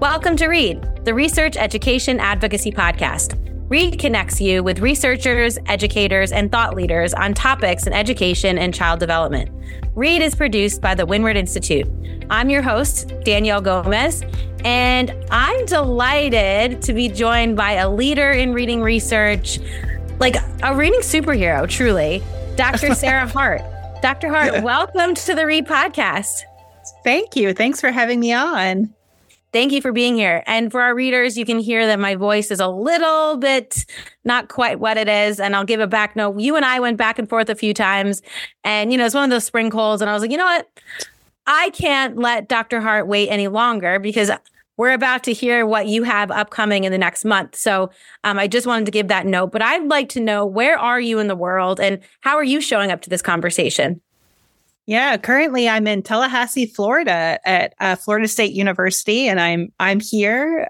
Welcome to READ, the Research Education Advocacy Podcast. READ connects you with researchers, educators, and thought leaders on topics in education and child development. READ is produced by the Windward Institute. I'm your host, Danielle Gomez, and I'm delighted to be joined by a leader in reading research, like a reading superhero, truly, Dr. Sarah Hart. Dr. Hart, welcome to the READ podcast. Thank you. Thanks for having me on. Thank you for being here. And for our readers, you can hear that my voice is a little bit not quite what it is. And I'll give a back note. You and I went back and forth a few times. And, it's one of those spring colds. And I was like, you know what? I can't let Dr. Hart wait any longer because we're about to hear what you have upcoming in the next month. So I just wanted to give that note. But I'd like to know, where are you in the world and how are you showing up to this conversation? Yeah, currently I'm in Tallahassee, Florida at Florida State University, and I'm here.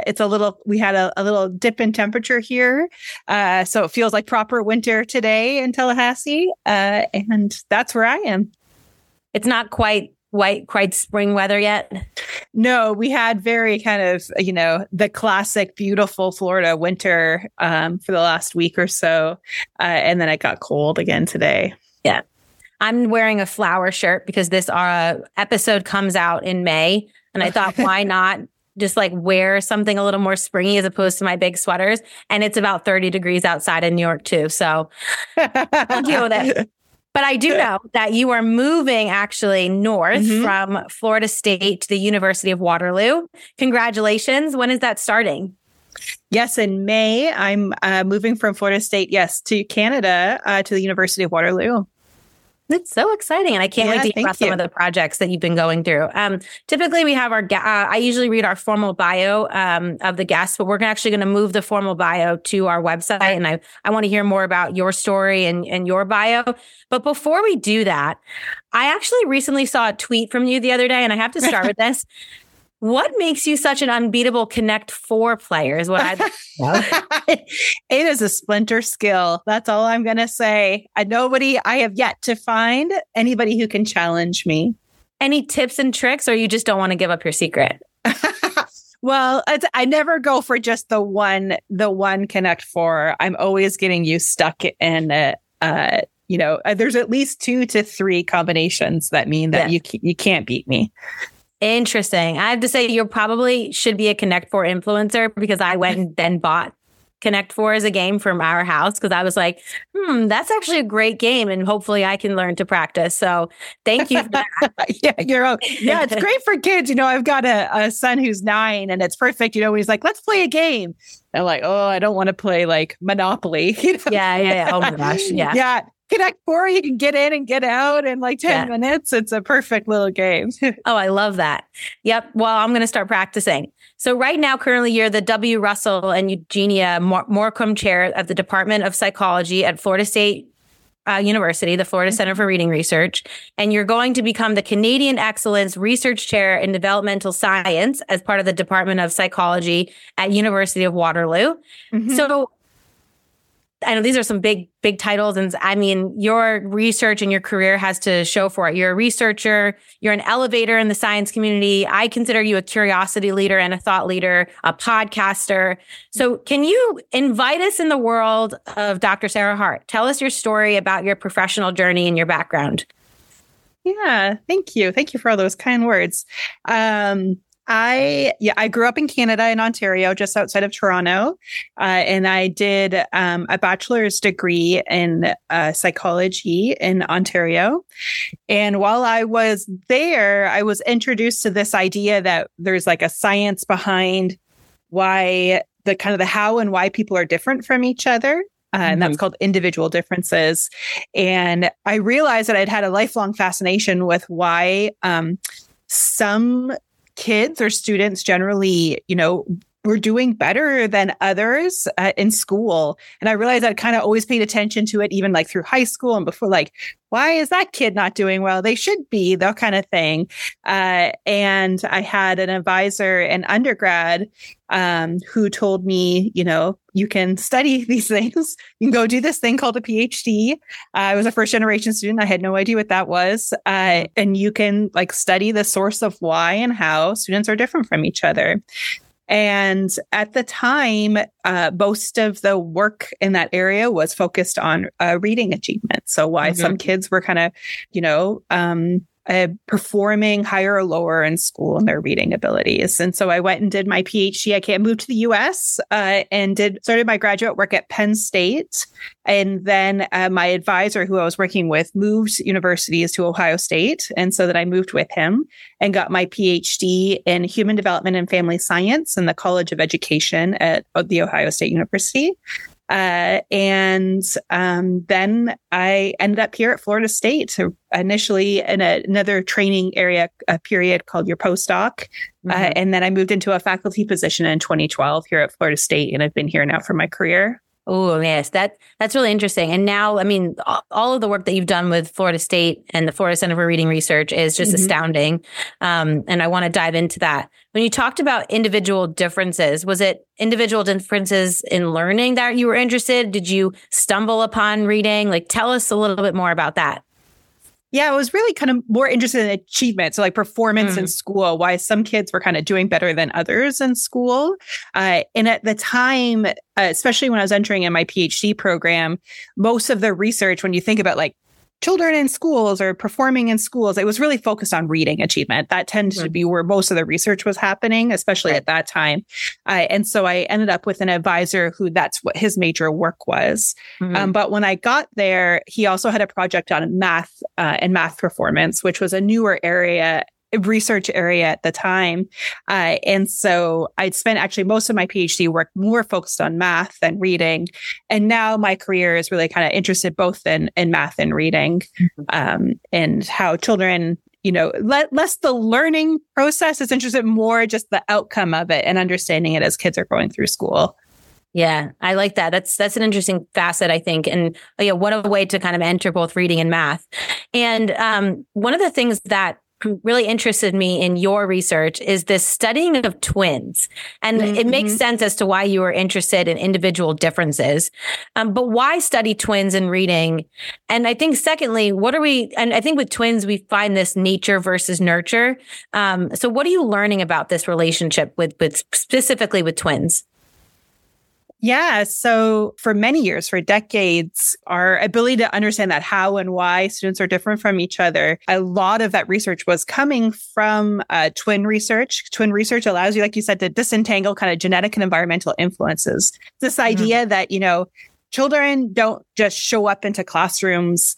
We had a little dip in temperature here, so it feels like proper winter today in Tallahassee, and that's where I am. It's not quite spring weather yet. No, we had very kind of, the classic beautiful Florida winter for the last week or so, and then it got cold again today. Yeah. I'm wearing a flower shirt because this episode comes out in May. And I thought, why not just wear something a little more springy as opposed to my big sweaters? And it's about 30 degrees outside in New York, too. So I'll deal with it. But I do know that you are moving actually north from Florida State to the University of Waterloo. Congratulations. When is that starting? Yes, in May, I'm moving from Florida State, to Canada, to the University of Waterloo. It's so exciting. And I can't wait to hear about some of the projects that you've been going through. Typically, we have I usually read our formal bio of the guests, but we're actually going to move the formal bio to our website. And I want to hear more about your story and your bio. But before we do that, I actually recently saw a tweet from you the other day, and I have to start with this. What makes you such an unbeatable Connect Four player is what it is a splinter skill. That's all I'm going to say. I have yet to find anybody who can challenge me. Any tips and tricks, or you just don't want to give up your secret? Well, I never go for just the one Connect Four. I'm always getting you stuck in there's at least 2 to 3 combinations that mean that you can't beat me. Interesting. I have to say, you probably should be a Connect Four influencer because I went and then bought Connect Four as a game from our house because I was like, that's actually a great game and hopefully I can learn to practice. So thank you for that. It's great for kids. I've got a son who's 9 and it's perfect. He's like, let's play a game. I'm like, I don't want to play Monopoly. Yeah. Oh my gosh. Yeah. Yeah. Connect Four, you can get in and get out in 10 minutes. It's a perfect little game. Oh, I love that. Yep. Well, I'm going to start practicing. So right now, currently, you're the W. Russell and Eugenia Morcom Chair of the Department of Psychology at Florida State University, the Florida Center for Reading Research. And you're going to become the Canadian Excellence Research Chair in Developmental Science as part of the Department of Psychology at University of Waterloo. So I know these are some big titles. And I mean, your research and your career has to show for it. You're a researcher. You're an elevator in the science community. I consider you a curiosity leader and a thought leader, a podcaster. So can you invite us in the world of Dr. Sarah Hart? Tell us your story about your professional journey and your background. Yeah, thank you. Thank you for all those kind words. I grew up in Canada, in Ontario, just outside of Toronto, and I did a bachelor's degree in psychology in Ontario. And while I was there, I was introduced to this idea that there's a science behind why the how and why people are different from each other. And that's called individual differences. And I realized that I'd had a lifelong fascination with why some kids or students generally, were doing better than others in school. And I realized I'd kind of always paid attention to it, even like through high school and before, like, why is that kid not doing well? They should be, that kind of thing. And I had an advisor in undergrad who told me, you can study these things. You can go do this thing called a PhD. I was a first generation student. I had no idea what that was. And you can like study the source of why and how students are different from each other. And at the time, most of the work in that area was focused on reading achievement. So why some kids were kind of, performing higher or lower in school in their reading abilities. And so I went and did my PhD. I moved to the US and started my graduate work at Penn State. And then my advisor who I was working with moved universities to Ohio State. And so that I moved with him and got my PhD in human development and family science in the College of Education at the Ohio State University. And then I ended up here at Florida State, initially in another training area, a period called your postdoc. And then I moved into a faculty position in 2012 here at Florida State. And I've been here now for my career. Oh, yes. That's really interesting. And now, I mean, all of the work that you've done with Florida State and the Florida Center for Reading Research is just astounding. And I want to dive into that. When you talked about individual differences, was it individual differences in learning that you were interested? Did you stumble upon reading? Like, tell us a little bit more about that. Yeah, I was really kind of more interested in achievement. So like performance in school, why some kids were kind of doing better than others in school. And at the time, especially when I was entering in my PhD program, most of the research, when you think about like children in schools or performing in schools, it was really focused on reading achievement. That tended to be where most of the research was happening, especially at that time. And so I ended up with an advisor who that's what his major work was. But when I got there, he also had a project on math and math performance, which was a newer research area at the time. And so I'd spent actually most of my PhD work more focused on math than reading. And now my career is really kind of interested both in math and reading, and how children, less the learning process is interested more just the outcome of it and understanding it as kids are going through school. Yeah, I like that. That's an interesting facet, I think. And what a way to kind of enter both reading and math. And one of the things that really interested me in your research is this studying of twins. And it makes sense as to why you were interested in individual differences. But why study twins in reading? And I think secondly, and I think with twins, we find this nature versus nurture. So what are you learning about this relationship with specifically with twins? Yeah. So for many years, for decades, our ability to understand that how and why students are different from each other, a lot of that research was coming from twin research. Twin research allows you, like you said, to disentangle kind of genetic and environmental influences. This idea that, children don't just show up into classrooms,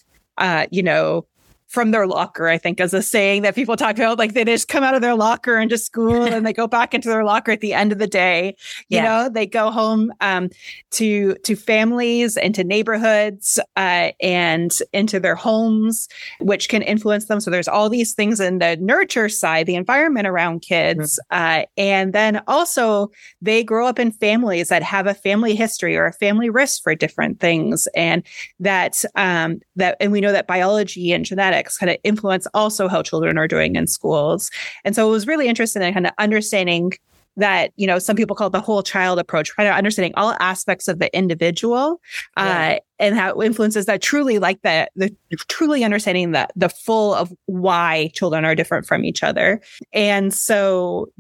from their locker, I think is a saying that people talk about, like they just come out of their locker into school and they go back into their locker at the end of the day. You know, they go home to families and to neighborhoods and into their homes, which can influence them. So there's all these things in the nurture side, the environment around kids. And then also they grow up in families that have a family history or a family risk for different things. And and we know that biology and genetics kind of influence also how children are doing in schools. And so it was really interesting in kind of understanding that, some people call it the whole child approach, kind of understanding all aspects of the individual and how it influences that truly like the truly understanding the full of why children are different from each other. And so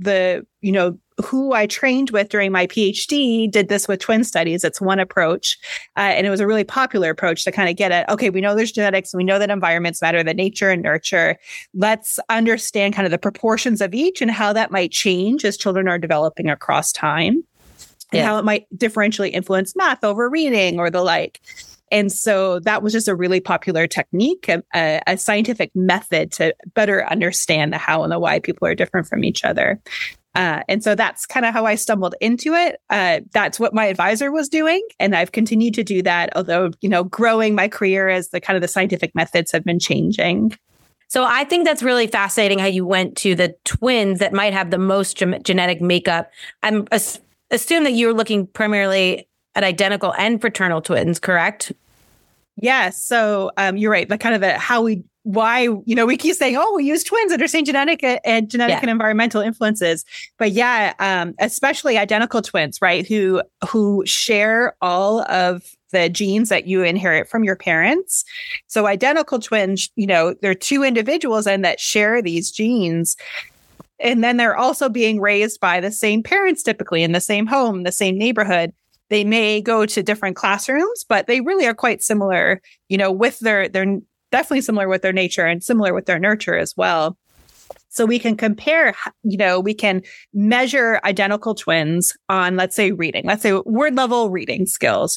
who I trained with during my PhD did this with twin studies. It's one approach. And it was a really popular approach to kind of get at, okay, we know there's genetics, we know that environments matter, that nature and nurture. Let's understand kind of the proportions of each and how that might change as children are developing across time and how it might differentially influence math over reading or the like. And so that was just a really popular technique, a scientific method to better understand the how and the why people are different from each other. And so that's kind of how I stumbled into it. That's what my advisor was doing. And I've continued to do that, although, growing my career as the scientific methods have been changing. So I think that's really fascinating how you went to the twins that might have the most genetic makeup. I'm assume that you're looking primarily at identical and fraternal twins, correct? Yes. So you're right. But kind of why, we keep saying, oh, we use twins, understand genetic and environmental influences. But especially identical twins, right? Who share all of the genes that you inherit from your parents. So identical twins, they're two individuals and that share these genes. And then they're also being raised by the same parents, typically in the same home, the same neighborhood. They may go to different classrooms, but they really are quite similar, with they're definitely similar with their nature and similar with their nurture as well. So we can compare, we can measure identical twins on, let's say word level reading skills,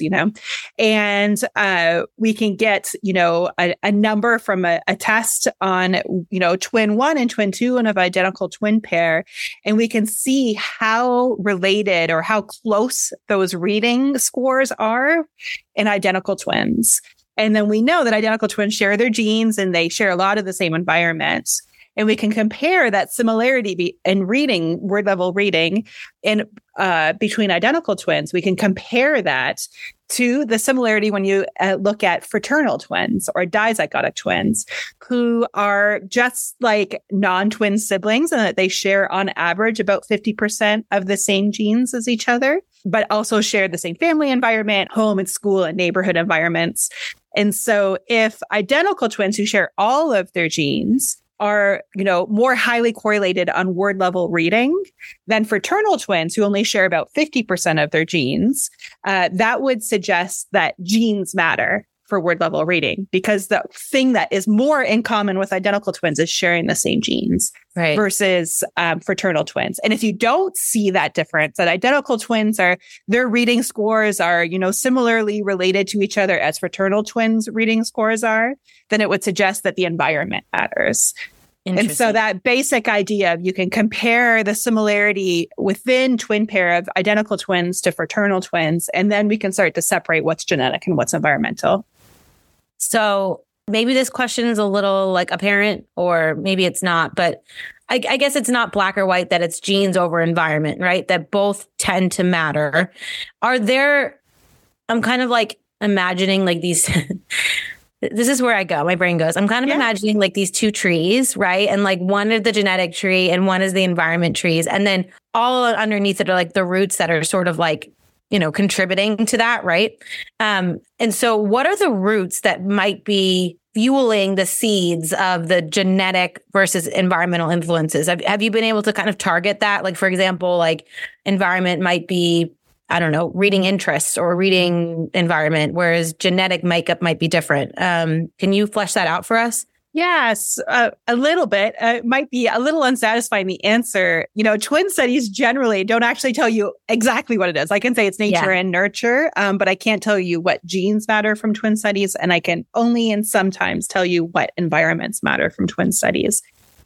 and we can get, a number from a test on, twin one and twin two and of identical twin pair. And we can see how related or how close those reading scores are in identical twins. And then we know that identical twins share their genes and they share a lot of the same environments. And we can compare that similarity in reading, word level reading, in between identical twins. We can compare that to the similarity when you look at fraternal twins or dizygotic twins, who are just like non-twin siblings, and that they share on average about 50% of the same genes as each other, but also share the same family environment, home and school and neighborhood environments. And so if identical twins who share all of their genes are, more highly correlated on word level reading than fraternal twins who only share about 50% of their genes, that would suggest that genes matter for word level reading, because the thing that is more in common with identical twins is sharing the same genes versus fraternal twins. And if you don't see that difference, that identical twins their reading scores are, similarly related to each other as fraternal twins reading scores are, then it would suggest that the environment matters. And so that basic idea of you can compare the similarity within twin pair of identical twins to fraternal twins, and then we can start to separate what's genetic and what's environmental. So maybe this question is a little apparent, or maybe it's not, but I guess it's not black or white that it's genes over environment, right? That both tend to matter. I'm kind of imagining these, this is where I go. My brain goes. I'm kind of imagining these two trees, right? And one is the genetic tree and one is the environment trees. And then all underneath it are the roots that are sort of contributing to that, right? And so what are the roots that might be fueling the seeds of the genetic versus environmental influences? Have you been able to kind of target that? For example, environment might be, I don't know, reading interests or reading environment, whereas genetic makeup might be different. Can you flesh that out for us? Yes, a little bit. It might be a little unsatisfying, the answer. Twin studies generally don't actually tell you exactly what it is. I can say it's nature and nurture, but I can't tell you what genes matter from twin studies. And I can only and sometimes tell you what environments matter from twin studies.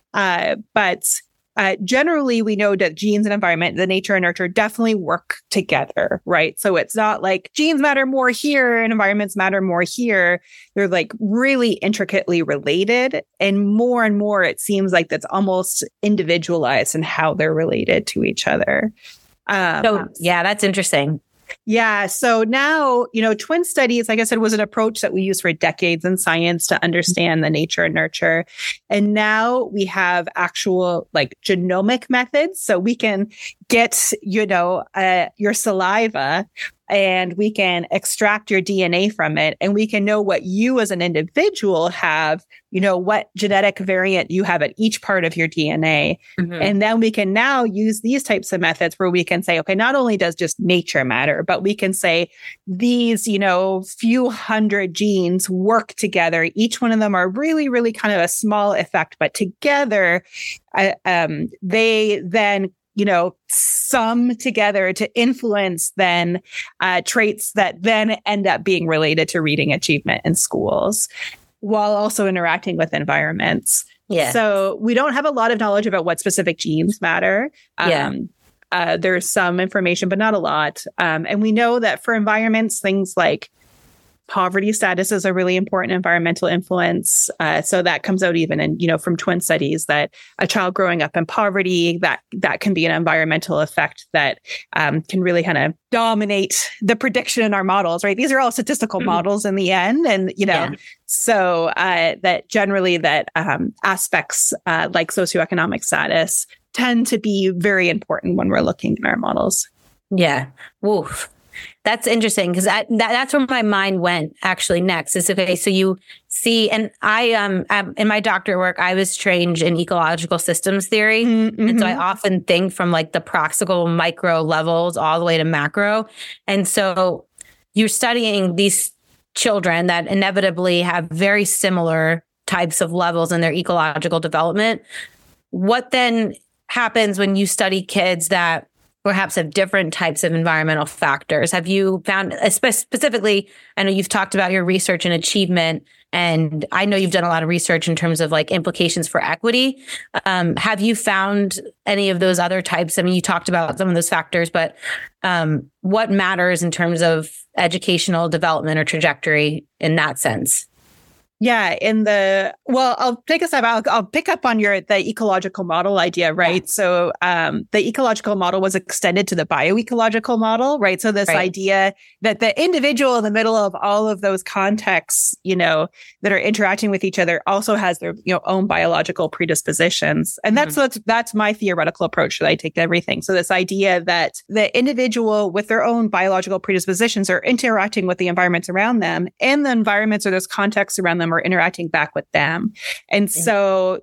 But generally, we know that genes and environment, the nature and nurture, definitely work together, right? So it's not genes matter more here and environments matter more here. They're really intricately related. And more, it seems like that's almost individualized in how they're related to each other. That's interesting. Yeah. So now, twin studies, like I said, was an approach that we used for decades in science to understand the nature and nurture. And now we have actual genomic methods. So we can get, your saliva and we can extract your DNA from it. And we can know what you as an individual have, what genetic variant you have at each part of your DNA. Mm-hmm. And then we can now use these types of methods where we can say, okay, not only does just nature matter, but we can say these, few hundred genes work together. Each one of them are really, really kind of a small effect, but together, they then sum together to influence then traits that then end up being related to reading achievement in schools, while also interacting with environments. Yeah. So we don't have a lot of knowledge about what specific genes matter. There's some information, but not a lot. And we know that for environments, things like poverty status is a really important environmental influence. So that comes out even in, from twin studies, that a child growing up in poverty, that can be an environmental effect that can really kind of dominate the prediction in our models, right? These are all statistical models in the end. And, so that generally that aspects like socioeconomic status tend to be very important when we're looking at our models. Yeah. Woof. That's interesting, because that's where my mind went actually next is, okay, so you see, and I, in my doctorate work, I was trained in ecological systems theory. Mm-hmm. And so I often think from like the proximal micro levels all the way to macro. And so you're studying these children that inevitably have very similar types of levels in their ecological development. What then happens when you study kids that perhaps have different types of environmental factors? Have you found, specifically, I know you've talked about your research and achievement, and I know you've done a lot of research in terms of like implications for equity. Have you found any of those other types? I mean, you talked about some of those factors, but what matters in terms of educational development or trajectory in that sense? Yeah, I'll take a step out. I'll pick up on the ecological model idea, right? Yeah. So the ecological model was extended to the bioecological model, right? So this idea that the individual in the middle of all of those contexts, that are interacting with each other also has their own biological predispositions. And that's my theoretical approach that I take to everything. So this idea that the individual with their own biological predispositions are interacting with the environments around them, and the environments or those contexts around them are interacting back with them. And so,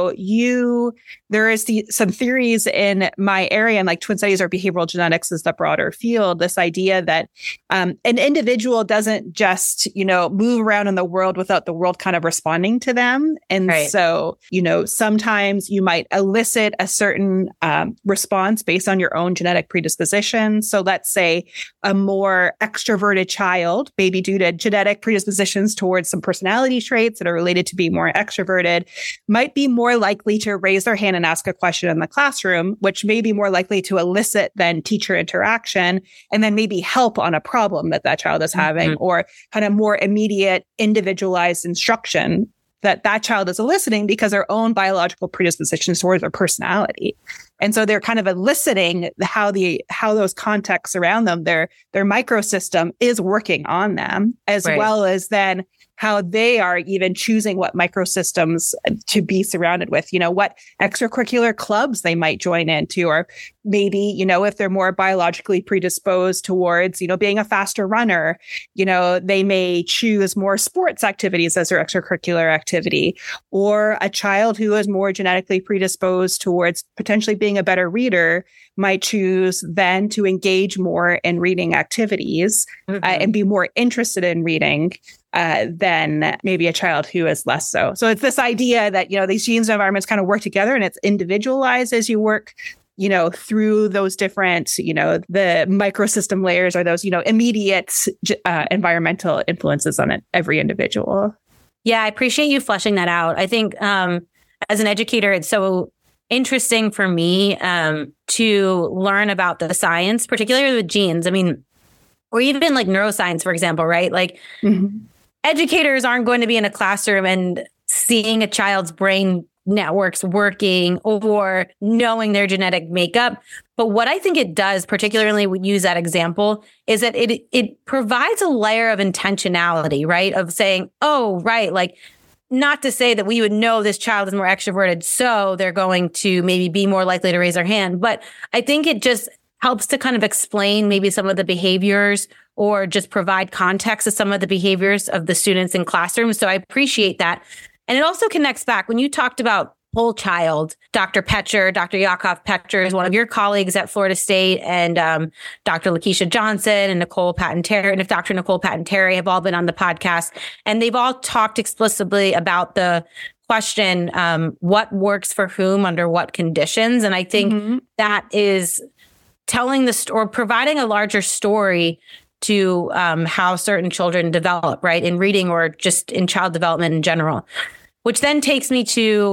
there is some theories in my area, and like twin studies or behavioral genetics is the broader field, this idea that an individual doesn't just, move around in the world without the world kind of responding to them. And so, sometimes you might elicit a certain response based on your own genetic predisposition. So let's say a more extroverted child, maybe due to genetic predispositions towards some personality traits that are related to being more extroverted, might be more likely to raise their hand and ask a question in the classroom, which may be more likely to elicit then teacher interaction, and then maybe help on a problem that child is having, or kind of more immediate individualized instruction that child is eliciting because their own biological predispositions towards their personality. And so they're kind of eliciting how those contexts around them, their microsystem is working on them, as well as then how they are even choosing what microsystems to be surrounded with, what extracurricular clubs they might join into, or maybe, if they're more biologically predisposed towards, being a faster runner, they may choose more sports activities as their extracurricular activity, or a child who is more genetically predisposed towards potentially being a better reader might choose then to engage more in reading activities and be more interested in reading than maybe a child who is less so. So it's this idea that, these genes and environments kind of work together, and it's individualized as you work, through those different, the microsystem layers, or those, immediate environmental influences on every individual. Yeah, I appreciate you fleshing that out. I think as an educator, it's so interesting for me to learn about the science, particularly with genes. I mean, or even like neuroscience, for example, right? Like educators aren't going to be in a classroom and seeing a child's brain networks working or knowing their genetic makeup. But what I think it does, particularly we use that example, is that it provides a layer of intentionality, right? Of saying, oh, right, like, not to say that we would know this child is more extroverted, so they're going to maybe be more likely to raise their hand. But I think it just helps to kind of explain maybe some of the behaviors, or just provide context to some of the behaviors of the students in classrooms. So I appreciate that. And it also connects back when you talked about whole child. Dr. Yakov Petcher is one of your colleagues at Florida State, and Dr. Lakeisha Johnson and Nicole Patton-Terry and Dr. Nicole Patton-Terry have all been on the podcast, and they've all talked explicitly about the question, what works for whom under what conditions. And I think that is telling or providing a larger story to how certain children develop, right, in reading or just in child development in general. Which then takes me to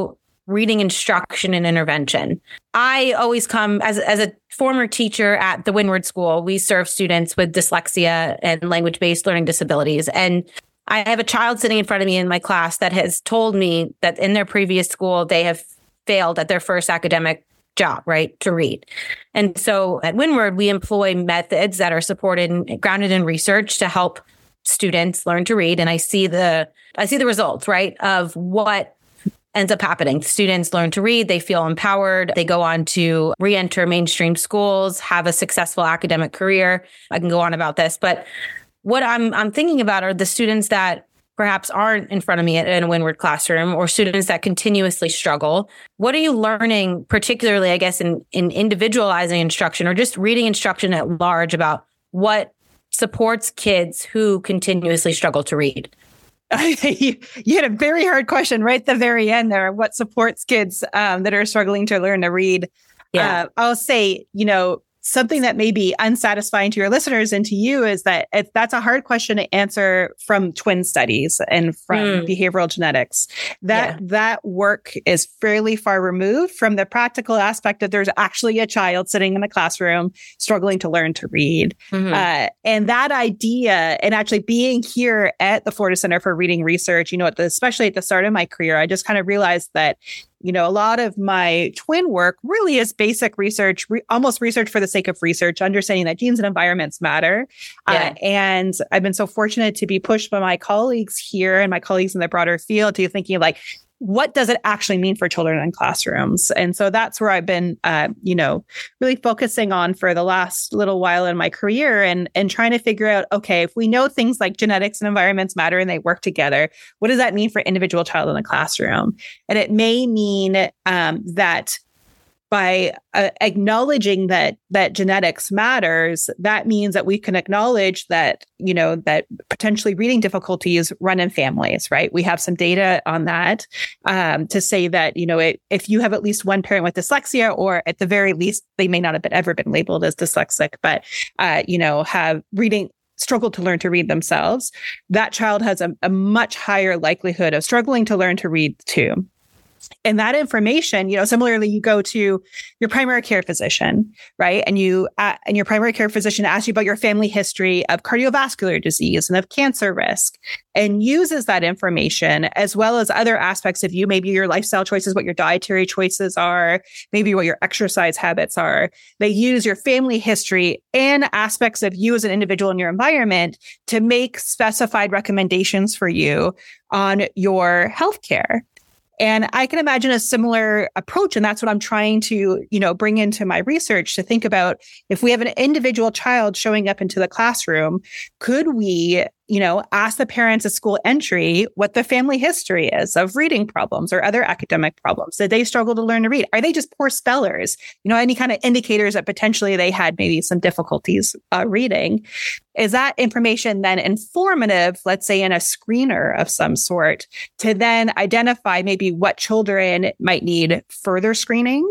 reading instruction and intervention. I always come as a former teacher at the Windward School. We serve students with dyslexia and language-based learning disabilities. And I have a child sitting in front of me in my class that has told me that in their previous school, they have failed at their first academic job, right, to read. And so at Windward, we employ methods that are supported and grounded in research to help students learn to read. And I see the results, right, of what ends up happening. Students learn to read, they feel empowered, they go on to re-enter mainstream schools, have a successful academic career. I can go on about this, but what I'm thinking about are the students that perhaps aren't in front of me in a Windward classroom, or students that continuously struggle. What are you learning, particularly, I guess, in individualizing instruction or just reading instruction at large about what supports kids who continuously struggle to read? You had a very hard question right at the very end there. What supports kids that are struggling to learn to read? Yeah. I'll say, something that may be unsatisfying to your listeners and to you is that that's a hard question to answer from twin studies and from behavioral genetics. That work is fairly far removed from the practical aspect that there's actually a child sitting in the classroom struggling to learn to read. Mm-hmm. And that idea, and actually being here at the Florida Center for Reading Research, especially at the start of my career, I just kind of realized that a lot of my twin work really is basic research, almost research for the sake of research, understanding that genes and environments matter. Yeah. And I've been so fortunate to be pushed by my colleagues here and my colleagues in the broader field to thinking like, what does it actually mean for children in classrooms? And so that's where I've been, really focusing on for the last little while in my career and trying to figure out, okay, if we know things like genetics and environments matter and they work together, what does that mean for individual child in the classroom? And it may mean that by acknowledging that genetics matters, that means that we can acknowledge that, that potentially reading difficulties run in families, right? We have some data on that to say that, if you have at least one parent with dyslexia, or at the very least, they may not have ever been labeled as dyslexic, but, have reading struggle to learn to read themselves, that child has a much higher likelihood of struggling to learn to read too. And that information, similarly, you go to your primary care physician, right? And and your primary care physician asks you about your family history of cardiovascular disease and of cancer risk, and uses that information as well as other aspects of you, maybe your lifestyle choices, what your dietary choices are, maybe what your exercise habits are. They use your family history and aspects of you as an individual in your environment to make specified recommendations for you on your healthcare. And I can imagine a similar approach. And that's what I'm trying to, bring into my research to think about if we have an individual child showing up into the classroom, could we, ask the parents at school entry what the family history is of reading problems or other academic problems? Did they struggle to learn to read? Are they just poor spellers? Any kind of indicators that potentially they had maybe some difficulties reading? Is that information then informative, let's say in a screener of some sort, to then identify maybe what children might need further screening,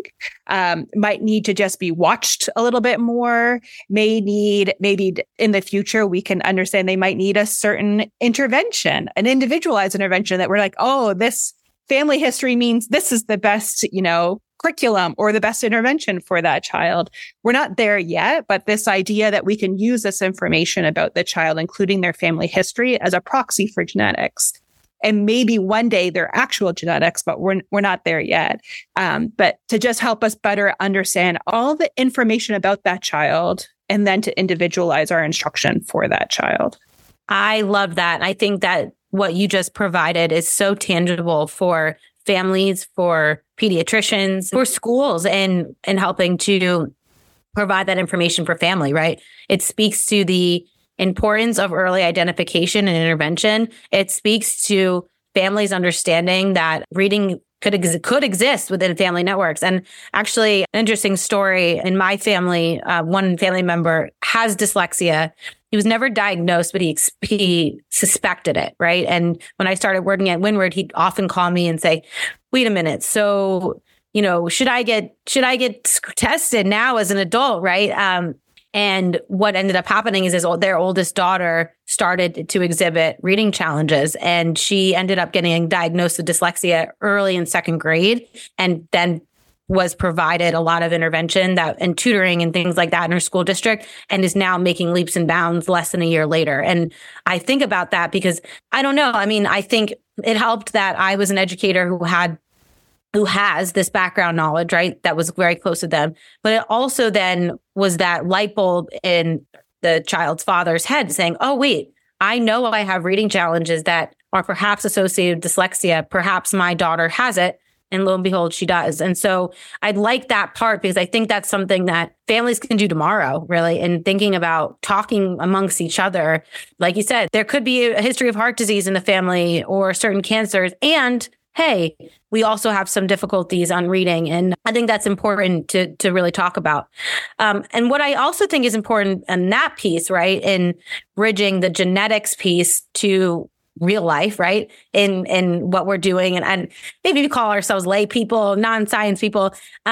might need to just be watched a little bit more, maybe in the future we can understand they might need a certain intervention, an individualized intervention that we're like, oh, this family history means this is the best, curriculum or the best intervention for that child. We're not there yet, but this idea that we can use this information about the child, including their family history, as a proxy for genetics. And maybe one day they're actual genetics, but we're not there yet. But to just help us better understand all the information about that child and then to individualize our instruction for that child. I love that. I think that what you just provided is so tangible for families, for pediatricians, for schools, and helping to provide that information for family, right? It speaks to the importance of early identification and intervention. It speaks to families understanding that reading could exist within family networks. And actually, an interesting story in my family, one family member has dyslexia. He was never diagnosed, but he suspected it, right? And when I started working at Windward, he'd often call me and say, wait a minute, so, should I get tested now as an adult, right? And what ended up happening is their oldest daughter started to exhibit reading challenges, and she ended up getting diagnosed with dyslexia early in second grade, and then was provided a lot of intervention and tutoring and things like that in her school district, and is now making leaps and bounds less than a year later. And I think about that because I don't know. I mean, I think it helped that I was an educator who has this background knowledge, right? That was very close to them. But it also then was that light bulb in the child's father's head saying, oh, wait, I know I have reading challenges that are perhaps associated with dyslexia. Perhaps my daughter has it. And lo and behold, she does. And so I like that part because I think that's something that families can do tomorrow, really, and thinking about talking amongst each other. Like you said, there could be a history of heart disease in the family or certain cancers. And hey, we also have some difficulties on reading. And I think that's important to really talk about. And what I also think is important in that piece, right, in bridging the genetics piece to real life, right, in what we're doing. And maybe we call ourselves lay people, non-science people.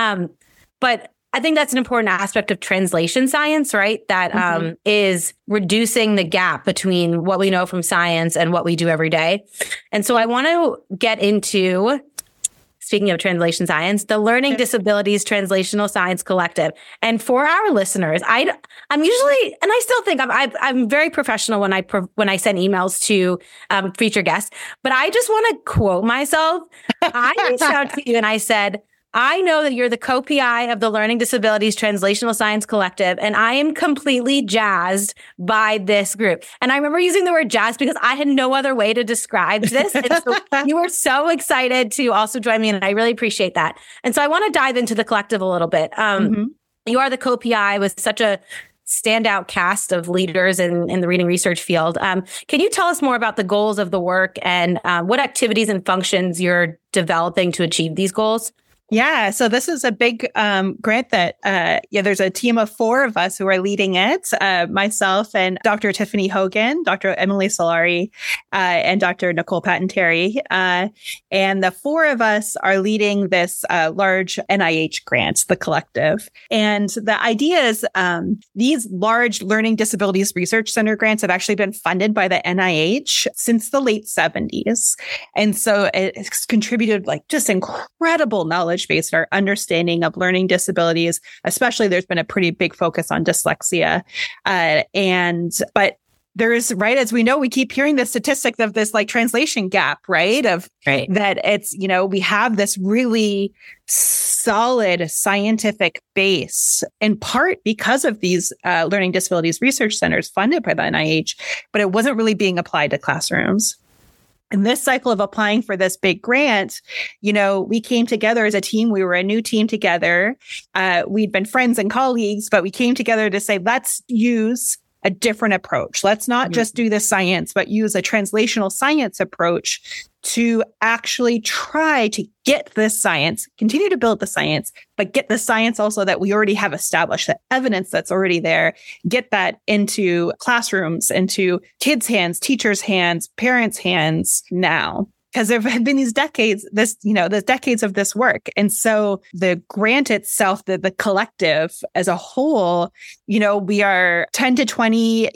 But I think that's an important aspect of translation science, right? That is reducing the gap between what we know from science and what we do every day. And so I want to get into, speaking of translation science, the Learning Disabilities Translational Science Collective. And for our listeners, I'm usually, and I still think I'm very professional when I send emails to featured guests, but I just want to quote myself. I reached out to you and I said, I know that you're the co-PI of the Learning Disabilities Translational Science Collective, and I am completely jazzed by this group. And I remember using the word jazzed because I had no other way to describe this. And so you were so excited to also join me, and I really appreciate that. And so I want to dive into the collective a little bit. You are the co-PI with such a standout cast of leaders in the reading research field. Can you tell us more about the goals of the work and what activities and functions you're developing to achieve these goals? Yeah, so this is a big grant that, there's a team of 4 of us who are leading it, myself and Dr. Tiffany Hogan, Dr. Emily Solari, and Dr. Nicole Patton-Terry. And the 4 of us are leading this large NIH grant, the collective. And the idea is these large Learning Disabilities Research Center grants have actually been funded by the NIH since the late 70s. And so it's contributed just incredible knowledge base in our understanding of learning disabilities. Especially, there's been a pretty big focus on dyslexia. But there's, right, as we know, we keep hearing the statistics of this translation gap, right? That it's, we have this really solid scientific base in part because of these learning disabilities research centers funded by the NIH, but it wasn't really being applied to classrooms. In this cycle of applying for this big grant, we came together as a team. We were a new team together. We'd been friends and colleagues, but we came together to say, let's use a different approach. Let's not just do the science, but use a translational science approach to actually try to get this science, continue to build the science, but get the science also that we already have established, the evidence that's already there, get that into classrooms, into kids' hands, teachers' hands, parents' hands now. Because there have been these decades, there's decades of this work. And so the grant itself, the collective as a whole, we are 10 to 20,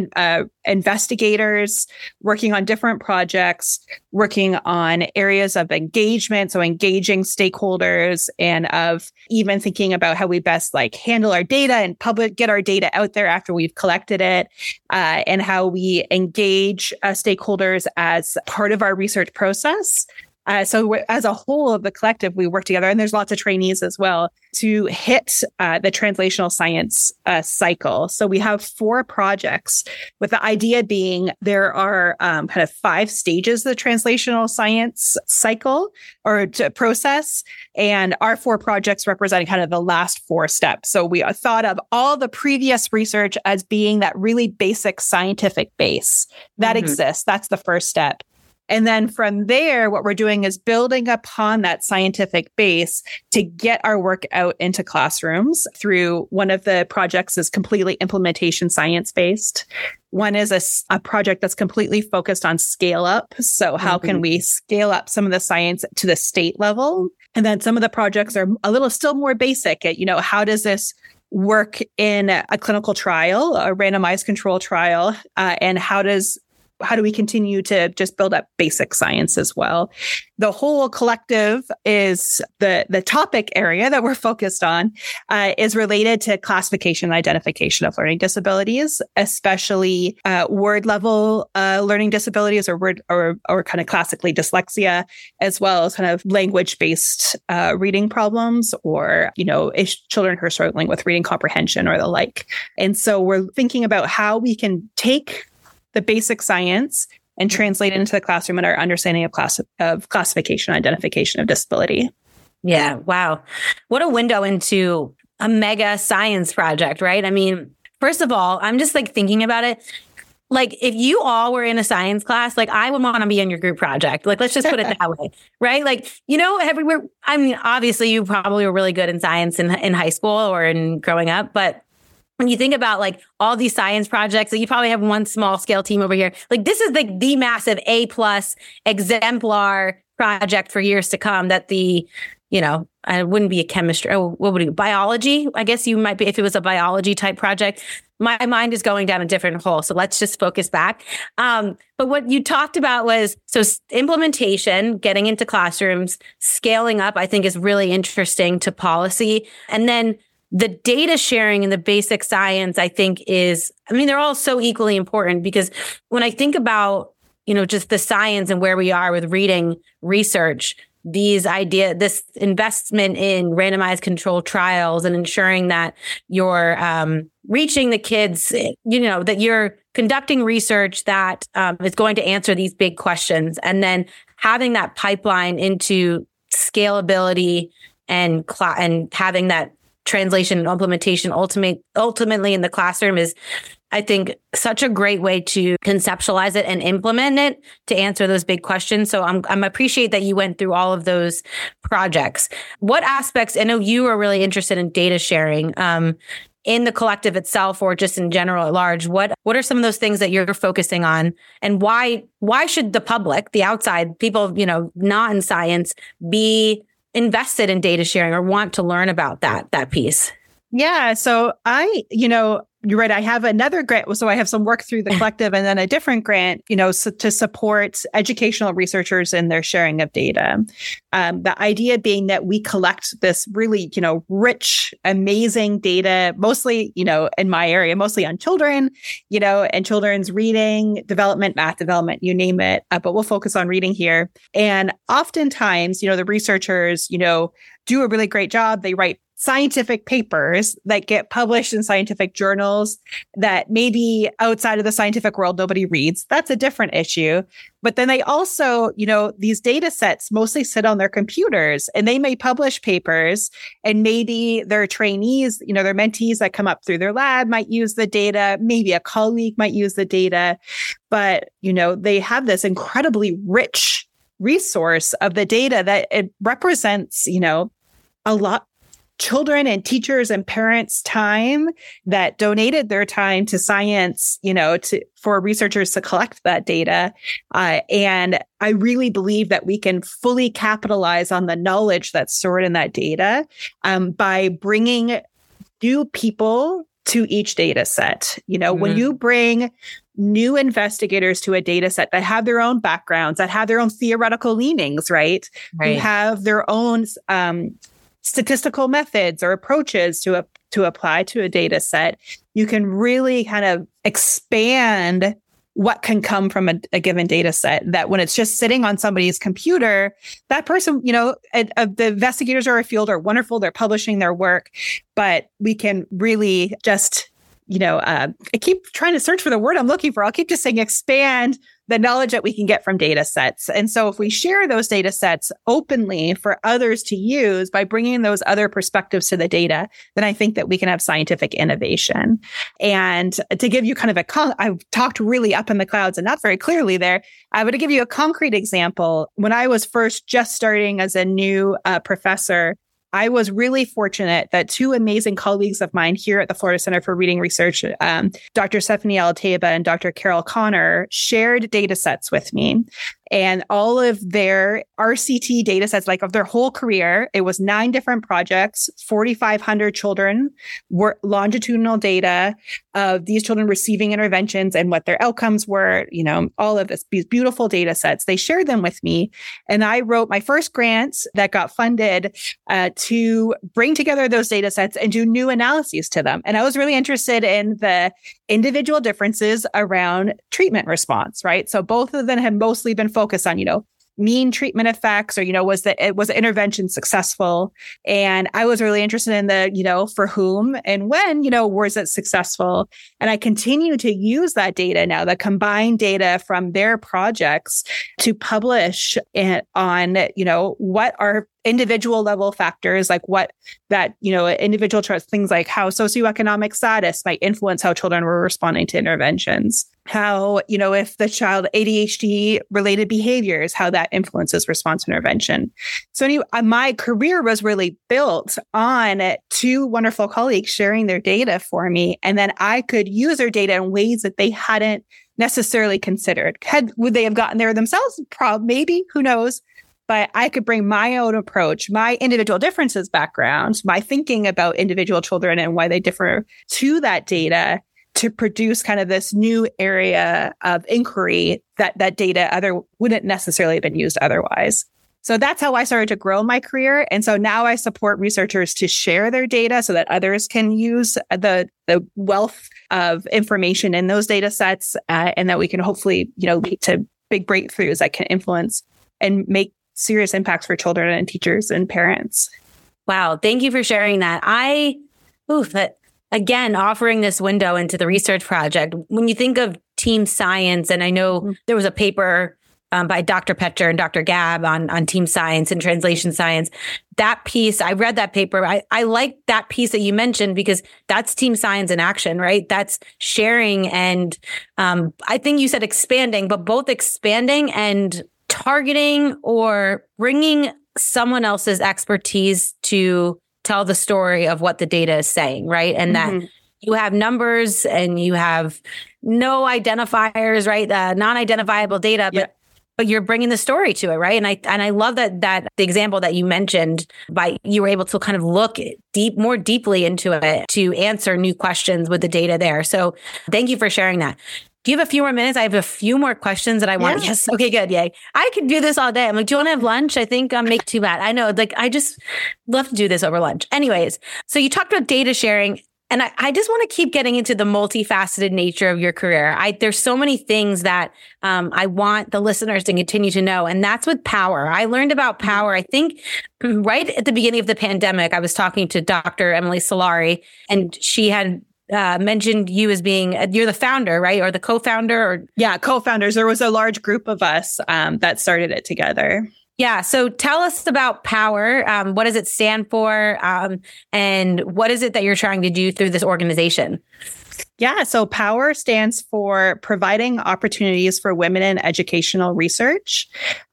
investigators working on different projects, working on areas of engagement. So engaging stakeholders and of even thinking about how we best handle our data and get our data out there after we've collected it, and how we engage stakeholders as part of our research process. So as a whole of the collective, we work together, and there's lots of trainees as well to hit the translational science cycle. So we have 4 projects, with the idea being there are kind of 5 stages of the translational science cycle or process, and our 4 projects representing kind of the last 4 steps. So we thought of all the previous research as being that really basic scientific base that exists. That's the first step. And then from there, what we're doing is building upon that scientific base to get our work out into classrooms through one of the projects is completely implementation science-based. One is a project that's completely focused on scale up. So how can we scale up some of the science to the state level? And then some of the projects are a little still more basic at, how does this work in a clinical trial, a randomized control trial, and how do we continue to just build up basic science as well? The whole collective is the topic area that we're focused on is related to classification and identification of learning disabilities, especially word level learning disabilities or kind of classically dyslexia, as well as kind of language based reading problems, or children who are struggling with reading comprehension or the like. And so we're thinking about how we can take the basic science and translate it into the classroom and our understanding of classification, identification of disability. Yeah. Wow. What a window into a mega science project, right? I mean, first of all, I'm just like thinking about it. Like if you all were in a science class, like I would want to be in your group project. Like, let's just put it that way, right? Like, everywhere. I mean, obviously you probably were really good in science in high school or in growing up, but when you think about like all these science projects, that you probably have one small scale team over here. Like this is like the massive A+ exemplar project for years to come that I wouldn't be a chemistry. Oh, what would it be? Biology? I guess you might be, if it was a biology type project. My mind is going down a different hole. So let's just focus back. But what you talked about was, implementation, getting into classrooms, scaling up, I think is really interesting to policy. And then the data sharing and the basic science, I think they're all so equally important, because when I think about, just the science and where we are with reading research, this investment in randomized controlled trials and ensuring that you're reaching the kids, that you're conducting research that is going to answer these big questions, and then having that pipeline into scalability and having that translation and implementation ultimately in the classroom is, I think, such a great way to conceptualize it and implement it to answer those big questions. So I'm appreciate that you went through all of those projects. What aspects, I know you are really interested in data sharing in the collective itself, or just in general at large. What are some of those things that you're focusing on, and why should the public, the outside people, not in science, be invested in data sharing or want to learn about that piece? Yeah. So you're right. I have another grant. So I have some work through the collective and then a different grant, to support educational researchers in their sharing of data. The idea being that we collect this really, rich, amazing data, mostly, in my area, mostly on children, and children's reading development, math development, you name it. But we'll focus on reading here. And oftentimes, the researchers, do a really great job. They write scientific papers that get published in scientific journals that maybe outside of the scientific world, nobody reads. That's a different issue. But then they also, these data sets mostly sit on their computers, and they may publish papers, and maybe their trainees, their mentees that come up through their lab might use the data. Maybe a colleague might use the data, but, they have this incredibly rich resource of the data that it represents, a lot children and teachers and parents' time that donated their time to science, for researchers to collect that data. And I really believe that we can fully capitalize on the knowledge that's stored in that data by bringing new people to each data set. When you bring new investigators to a data set that have their own backgrounds, that have their own theoretical leanings, right? Who have their own statistical methods or approaches to apply to a data set, you can really kind of expand what can come from a given data set. That when it's just sitting on somebody's computer, that person, the investigators are afield are wonderful. They're publishing their work, but we can really just, I keep trying to search for the word I'm looking for. I'll keep just saying expand the knowledge that we can get from data sets. And so if we share those data sets openly for others to use by bringing those other perspectives to the data, then I think that we can have scientific innovation. And to give you kind of I've talked really up in the clouds and not very clearly there. I would give you a concrete example. When I was first just starting as a new professor, I was really fortunate that two amazing colleagues of mine here at the Florida Center for Reading Research, Dr. Stephanie Alateba and Dr. Carol Connor, shared data sets with me. and all of their RCT data sets, like of their whole career. It was 9 different projects, 4,500 children, were longitudinal data of these children receiving interventions and what their outcomes were, all of these beautiful data sets. They shared them with me. And I wrote my first grant that got funded to bring together those data sets and do new analyses to them. And I was really interested in the individual differences around treatment response, right? So both of them have mostly been focused on, mean treatment effects, or, was the intervention successful? And I was really interested in the, for whom and when, was it successful? And I continue to use that data now, the combined data from their projects, to publish on, what are individual level factors, like what that, individual things like how socioeconomic status might influence how children were responding to interventions. How, if the child ADHD related behaviors, how that influences response intervention. So anyway, my career was really built on 2 wonderful colleagues sharing their data for me. And then I could use their data in ways that they hadn't necessarily considered. Would they have gotten there themselves? Maybe, who knows? But I could bring my own approach, my individual differences background, my thinking about individual children and why they differ to that data to produce kind of this new area of inquiry that data wouldn't necessarily have been used otherwise. So that's how I started to grow my career. And so now I support researchers to share their data so that others can use the wealth of information in those data sets, and that we can hopefully, lead to big breakthroughs that can influence and make serious impacts for children and teachers and parents. Wow. Thank you for sharing that. Again, offering this window into the research project. When you think of team science, and I know there was a paper by Dr. Petcher and Dr. Gabb on team science and translation science. That piece, I read that paper. I like that piece that you mentioned because that's team science in action, right? That's sharing. And I think you said expanding, but both expanding and targeting or bringing someone else's expertise to tell the story of what the data is saying, right? And that you have numbers and you have no identifiers, right? Non-identifiable data, but you're bringing the story to it, right? And I love that the example that you mentioned, you were able to kind of look more deeply into it to answer new questions with the data there. So thank you for sharing that. Do you have a few more minutes? I have a few more questions that I want. Yeah. Yes. Okay, good. Yay. I could do this all day. I'm like, do you want to have lunch? I think make too bad. I know. I just love to do this over lunch. Anyways, so you talked about data sharing, and I just want to keep getting into the multifaceted nature of your career. There's so many things that I want the listeners to continue to know, and that's with Power. I learned about Power, I think, right at the beginning of the pandemic. I was talking to Dr. Emily Solari, and she had mentioned you as being, you're the founder, right? Or the co-founder? Yeah, co-founders. There was a large group of us that started it together. Yeah. So tell us about Power. What does it stand for? And what is it that you're trying to do through this organization? Yeah. So POWER stands for Providing Opportunities for Women in Educational Research,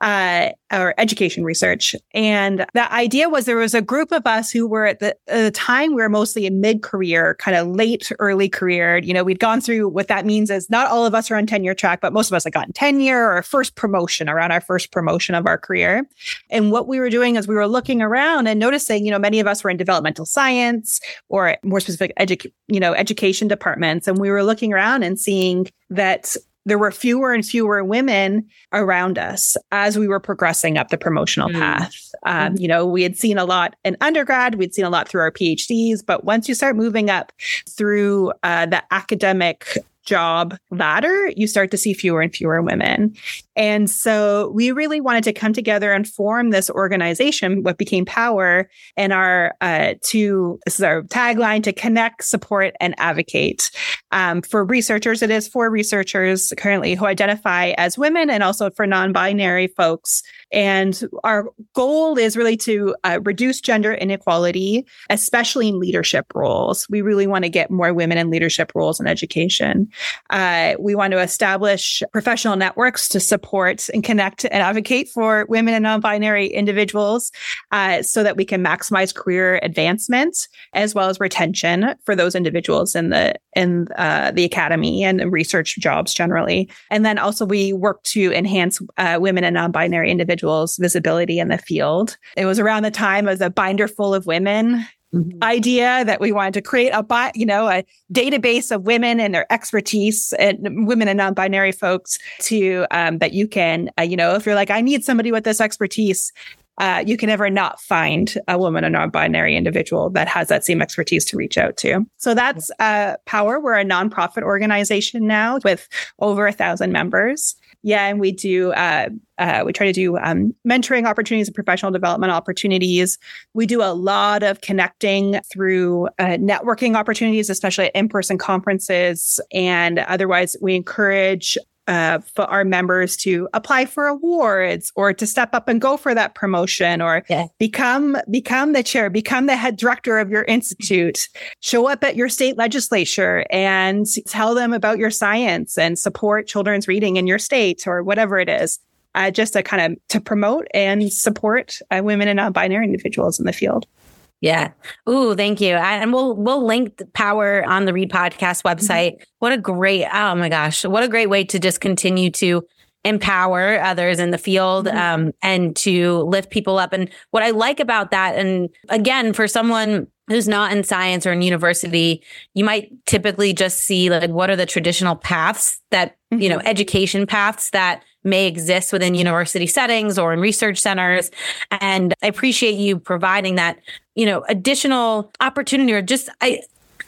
or Education Research. And the idea was there was a group of us who were at the time, we were mostly in mid-career, kind of late, early career. We'd gone through what that means is not all of us are on tenure track, but most of us had gotten tenure or first promotion, around our first promotion of our career. And what we were doing is we were looking around and noticing, many of us were in developmental science or more specific education departments. And we were looking around and seeing that there were fewer and fewer women around us as we were progressing up the promotional path. We had seen a lot in undergrad, we'd seen a lot through our PhDs, but once you start moving up through the academic job ladder, you start to see fewer and fewer women. And so we really wanted to come together and form this organization, what became POWER, and this is our tagline, to connect, support, and advocate for researchers. It is for researchers currently who identify as women and also for non-binary folks. And our goal is really to reduce gender inequality, especially in leadership roles. We really want to get more women in leadership roles in education. We want to establish professional networks to support and connect and advocate for women and non-binary individuals so that we can maximize career advancement as well as retention for those individuals in the academy and research jobs generally. And then also we work to enhance women and non-binary individuals' visibility in the field. It was around the time of the Binder Full of Women idea that we wanted to create a database of women and their expertise and women and non-binary folks to that you can, if you're like, I need somebody with this expertise, you can never not find a woman, a non-binary individual that has that same expertise to reach out to. So that's Power. We're a nonprofit organization now with over 1,000 members. Yeah, and we do. We try to do mentoring opportunities and professional development opportunities. We do a lot of connecting through networking opportunities, especially at in-person conferences. And otherwise, we encourage for our members to apply for awards or to step up and go for that promotion or become the chair, become the head director of your institute, show up at your state legislature and tell them about your science and support children's reading in your state or whatever it is. Just to promote and support women and non-binary individuals in the field. Yeah. Ooh, thank you. And we'll link the Power on the Read Podcast website. What a great way to just continue to empower others in the field and to lift people up. And what I like about that, and again, for someone who's not in science or in university, you might typically just see like what are the traditional paths that, education paths that may exist within university settings or in research centers. And I appreciate you providing that, additional opportunity or just, and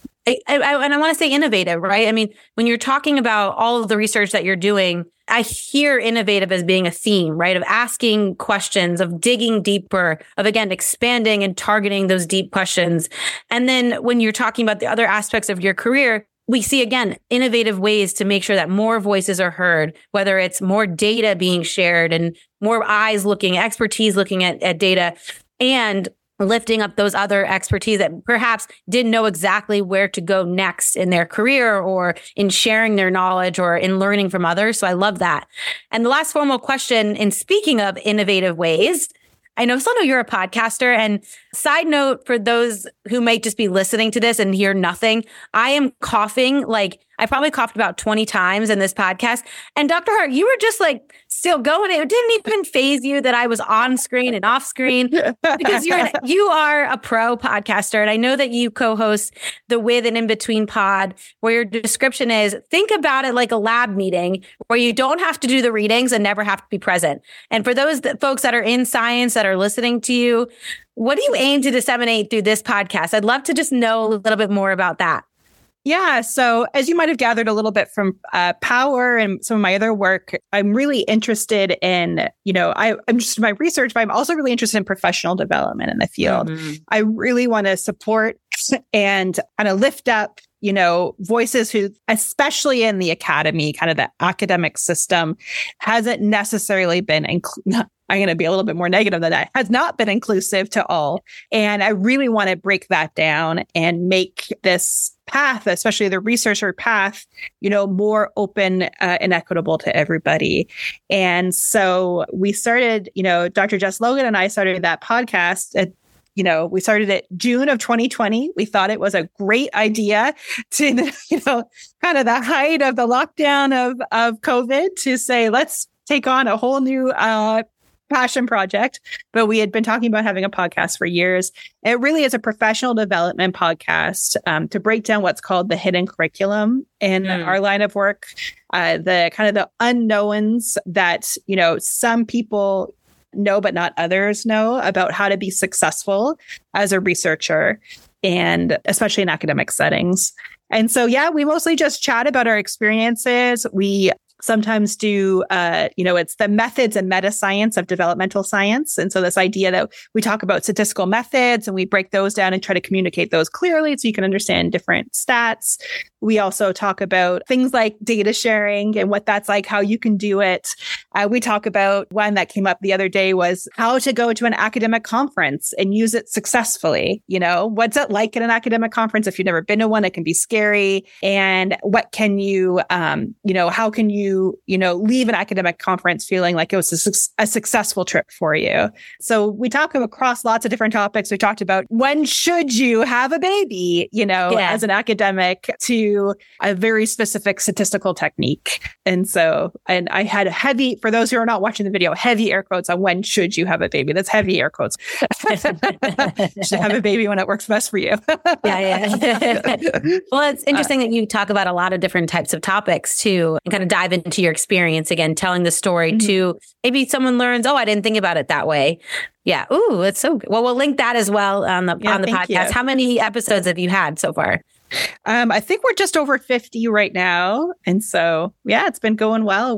I want to say innovative, right? I mean, when you're talking about all of the research that you're doing, I hear innovative as being a theme, right? Of asking questions, of digging deeper, of again, expanding and targeting those deep questions. And then when you're talking about the other aspects of your career, we see, again, innovative ways to make sure that more voices are heard, whether it's more data being shared and more eyes looking, expertise looking at data, and lifting up those other expertise that perhaps didn't know exactly where to go next in their career or in sharing their knowledge or in learning from others. So I love that. And the last formal question, in speaking of innovative ways, I know, Sono, you're a podcaster. And side note for those who might just be listening to this and hear nothing, I am coughing. I probably coughed about 20 times in this podcast. And Dr. Hart, you were just still going. It didn't even faze you that I was on screen and off screen because you are a pro podcaster. And I know that you co-host the With and In Between pod, where your description is, think about it like a lab meeting where you don't have to do the readings and never have to be present. And for those folks that are in science that are listening to you, what do you aim to disseminate through this podcast? I'd love to just know a little bit more about that. Yeah. So as you might have gathered a little bit from Power and some of my other work, I'm really interested in, I'm just in my research, but I'm also really interested in professional development in the field. Mm-hmm. I really want to support and kind of lift up, voices who, especially in the academy, kind of the academic system, hasn't necessarily been I'm going to be a little bit more negative than that, has not been inclusive to all. And I really want to break that down and make this path, especially the researcher path, more open and equitable to everybody. And so we started, Dr. Jess Logan and I started that podcast we started it June of 2020. We thought it was a great idea to, kind of the height of the lockdown of COVID to say, let's take on a whole new passion project. But we had been talking about having a podcast for years. It really is a professional development podcast to break down what's called the hidden curriculum in our line of work, the kind of the unknowns that, some people know, but not others know about how to be successful as a researcher, and especially in academic settings. And so, we mostly just chat about our experiences. We sometimes do, it's the methods and meta science of developmental science. And so this idea that we talk about statistical methods and we break those down and try to communicate those clearly so you can understand different stats. We also talk about things like data sharing and what that's like, how you can do it. We talk about one that came up the other day was how to go to an academic conference and use it successfully. What's it like at an academic conference? If you've never been to one, it can be scary. And what can you, how can you leave an academic conference feeling like it was a successful trip for you? So we talk across lots of different topics. We talked about when should you have a baby, as an academic, to a very specific statistical technique. And I had for those who are not watching the video, heavy air quotes on when should you have a baby. That's heavy air quotes. You should have a baby when it works best for you. Yeah. Well, it's interesting that you talk about a lot of different types of topics too, and kind of dive into your experience again, telling the story to maybe someone learns, oh, I didn't think about it that way. Yeah. Ooh, that's so good. Well, we'll link that as well on the podcast. You. How many episodes have you had so far? I think we're just over 50 right now. And so, it's been going well.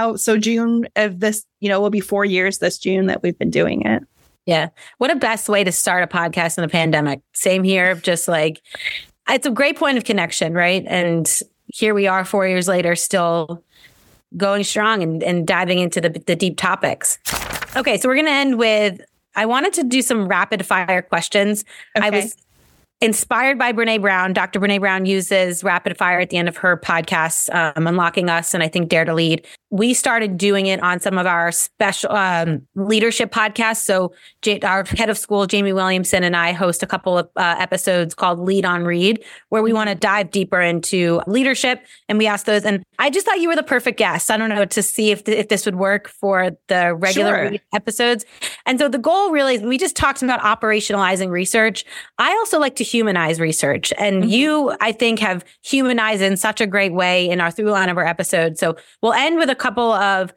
June of this, will be 4 years this June that we've been doing it. Yeah. What a best way to start a podcast in a pandemic. Same here. Just like, it's a great point of connection, right? And here we are 4 years later, still going strong and diving into the deep topics. Okay. So we're going to end with, I wanted to do some rapid fire questions. Okay. I was inspired by Brene Brown. Dr. Brene Brown uses rapid fire at the end of her podcasts, Unlocking Us, and I think Dare to Lead. We started doing it on some of our special leadership podcasts. So our head of school, Jamie Williamson, and I host a couple of episodes called Lead on Read, where we want to dive deeper into leadership. And we ask those. And I just thought you were the perfect guest. I don't know, to see if this would work for the regular Read episodes. And so the goal really is, we just talked about operationalizing research. I also like to humanize research. And you, I think, have humanized in such a great way in our through line of our episode. So we'll end with a couple of,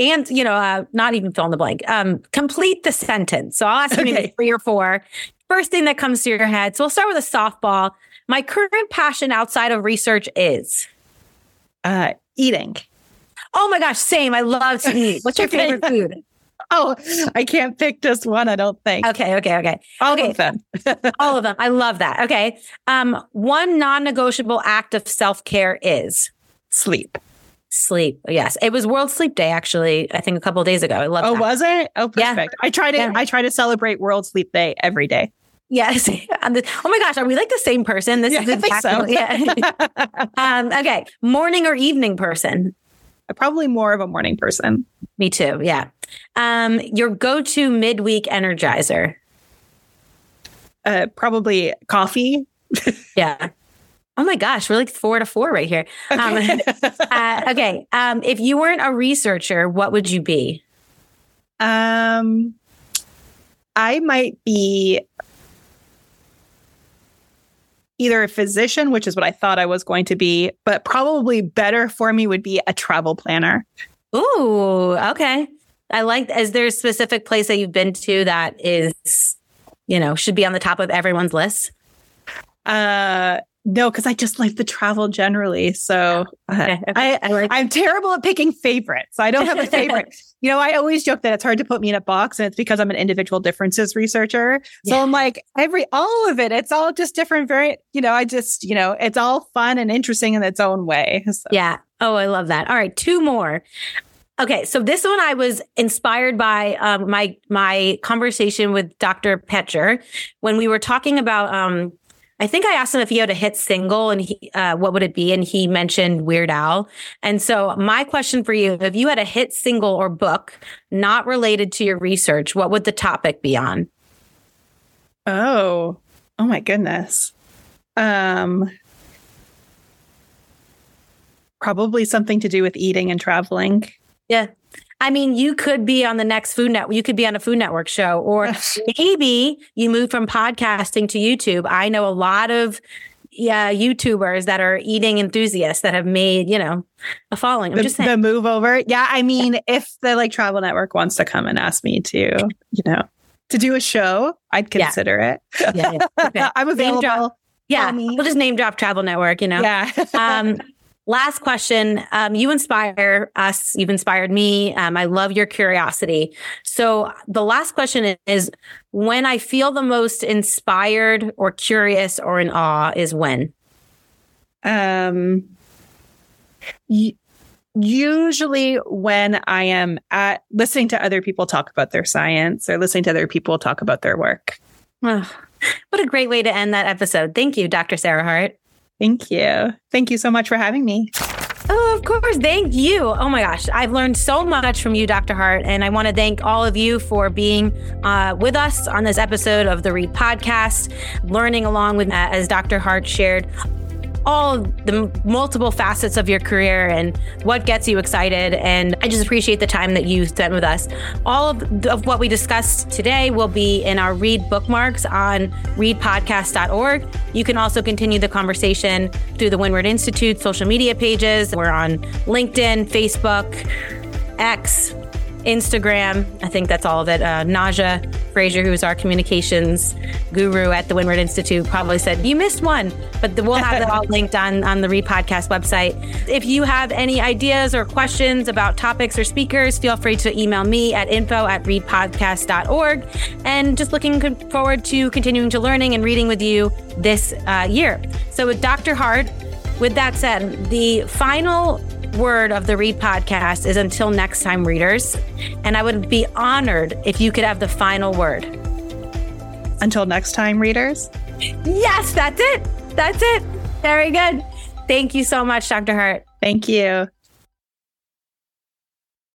not even fill in the blank, complete the sentence. So I'll ask you maybe 3 or 4. First thing that comes to your head. So we'll start with a softball. My current passion outside of research is? Eating. Oh my gosh, same. I love to eat. What's your favorite food? Oh, I can't pick just one, I don't think. Okay. All of them. All of them. I love that. Okay. One non-negotiable act of self-care is? Sleep. Yes. It was World Sleep Day, actually, I think a couple of days ago. I love that. Oh, was it? Oh, perfect. Yeah. I try to celebrate World Sleep Day every day. Yes. Oh my gosh. Are we like the same person? This is exactly. I think so. Okay. Morning or evening person? Probably more of a morning person. Me too. Yeah. Your go-to midweek energizer? Probably coffee. Yeah. Oh my gosh, we're like 4 to 4 right here. Okay. If you weren't a researcher, what would you be? I might be either a physician, which is what I thought I was going to be, but probably better for me would be a travel planner. Ooh, okay. Is there a specific place that you've been to that is, should be on the top of everyone's list? No, because I just like the travel generally. So I'm terrible at picking favorites. I don't have a favorite. I always joke that it's hard to put me in a box, and it's because I'm an individual differences researcher. So I'm like, all of it, it's all just different, it's all fun and interesting in its own way. So. Yeah. Oh, I love that. All right. 2 more. Okay. So this one, I was inspired by my conversation with Dr. Petcher when we were talking about, I think I asked him if he had a hit single and what would it be? And he mentioned Weird Al. And so my question for you, if you had a hit single or book not related to your research, what would the topic be on? Oh my goodness. Probably something to do with eating and traveling. Yeah. I mean, you could be on the next Food Network. You could be on a Food Network show, or maybe you move from podcasting to YouTube. I know a lot of YouTubers that are eating enthusiasts that have made, a following. I'm just saying. The move over. Yeah. I mean, if the Travel Network wants to come and ask me to, to do a show, I'd consider it. Yeah. Okay. I'm available. We'll just name drop Travel Network, Yeah. Last question. You inspire us. You've inspired me. I love your curiosity. So the last question is, when I feel the most inspired or curious or in awe is when? Usually when I am listening to other people talk about their science or listening to other people talk about their work. Oh, what a great way to end that episode. Thank you, Dr. Sarah Hart. Thank you. Thank you so much for having me. Oh, of course. Thank you. Oh my gosh. I've learned so much from you, Dr. Hart. And I want to thank all of you for being with us on this episode of the Read Podcast, learning along with, as Dr. Hart shared, all the multiple facets of your career and what gets you excited. And I just appreciate the time that you spent with us. All of what we discussed today will be in our Read bookmarks on readpodcast.org. You can also continue the conversation through the Windward Institute social media pages. We're on LinkedIn, Facebook, X, Instagram. I think that's all of it. Naja Fraser, who's our communications guru at the Windward Institute, probably said, you missed one, but we'll have that all linked on the Read Podcast website. If you have any ideas or questions about topics or speakers, feel free to email me at info@readpodcast.org. And just looking forward to continuing to learning and reading with you this year. So with Dr. Hart, with that said, the final word of the Read Podcast is until next time, readers. And I would be honored if you could have the final word. Until next time, readers. Yes, that's it. That's it. Very good. Thank you so much, Dr. Hart. Thank you.